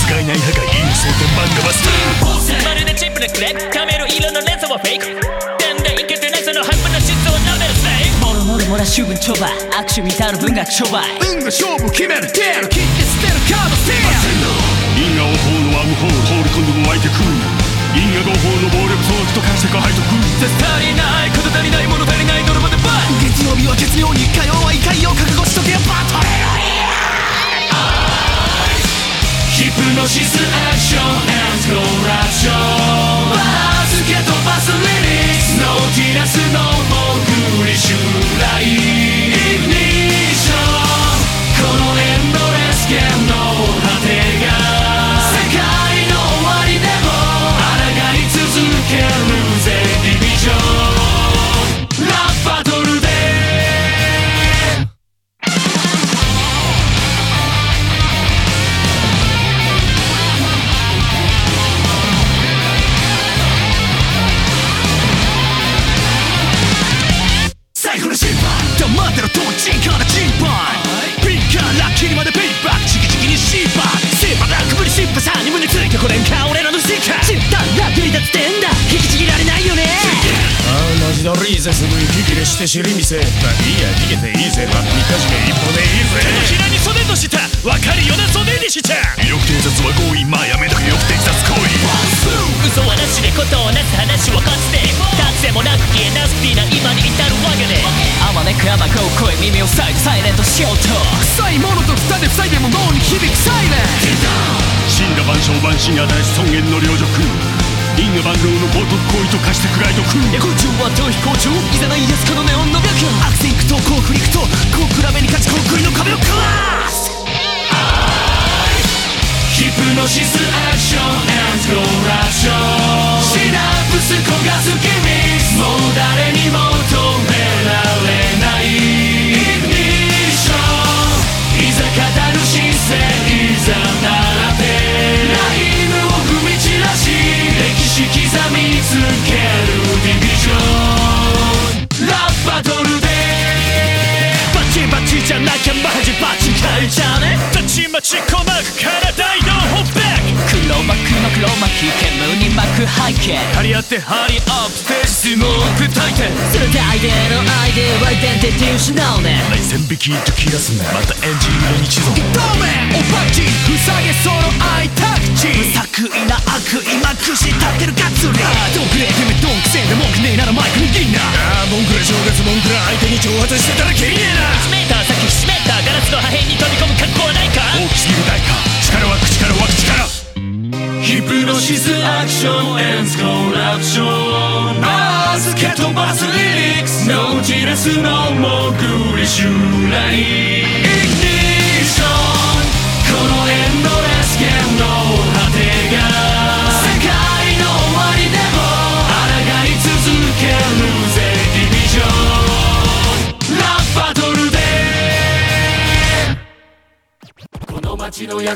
いない破壊争点漫画バスターまるでチップなクレープ髪色色の連鎖はフェイク全然いけてないその半端な質を舐めるステイもろもろもら主文超売握手見たる文学商売運が勝負を決めるテール切って捨てるカードステア因果応報のワームホール放り込んでも湧いてくる因果合法の暴力装置と化してか背徳絶足りないこと足りないもの足りない泥棒でバイ月曜日は絶妙に火曜は怒りを覚悟しとけバトレロイヒプノシスアクションアンドコラプションバースケ飛ばすリリックスノーティラスの潜り襲来イグニッションこのエンドレスゲームの果てが世界の終わりでも抗い続けるぜディビジョンラップバトルで最後の審判黙ってろトンチンからチンパンピンからラッキーにまでペイバックチキチキにシーバーセーバーラックブリシッパさんに胸ついてこれんか俺らのスティッカーチッタンラックに立つてんだ引きちぎられないよねマジだリーゼすぐ息切れして尻見せまあいいや逃げていいぜまあ見かじめ一歩でいいぜ手のひらに袖としたわかるよな袖にした意欲偵察は強引まあやめとけよ不偵察行為嘘はなしでことをなす話はかつて達成もなく消えなスピーな今に至るわけであまねく甘く声耳を塞いでサイレントしようと臭いものと二で塞いでも脳に響くサイレン死んだ万象万神与えし尊厳の領辱因果万能の冒涜行為と化してくらいとく夜空中は逃避行中いざないやつこのネオンの白夜アクセンクとコンフリクトコンクラベに勝ちコンクリの壁をクラスヒプノシスアクションアンドコラプションシナプス焦がすギミックスもう誰にも止められないイグニッションいざ語る神聖いざ並べライムを踏み散らし歴史刻みつけるディビジョンラップバトルでバチバチじゃなきゃマジバチかいじゃねたちまち鼓膜から大のホップバック黒幕の黒幕煙に巻く背景張り合ってハリアップステージスモーク焚いてそれでアイデアのアイデアはアイデンティティ失うね線引きと切らすねまたエンジンの日常透明おパッチ塞げそのアイタッチ無作為な悪意まくし立ってるガッツリどんくれてめどんくせえで文句ねえならマイクに銀な文句ら正月文句ら相手に挑発してたらきりねえな 1メーター先ひしめたガラスの破片に飛び込む覚悟はないか大きすぎる代価力は口から湧く力ヒプノシスアクションエンズコラプションバースケ飛ばすリリックスノーティラスの潜り襲来イグニッションこのエンドレスゲームの果てが世界の終わりでも抗い続けるぜディビジョンラップバトルでこの街の約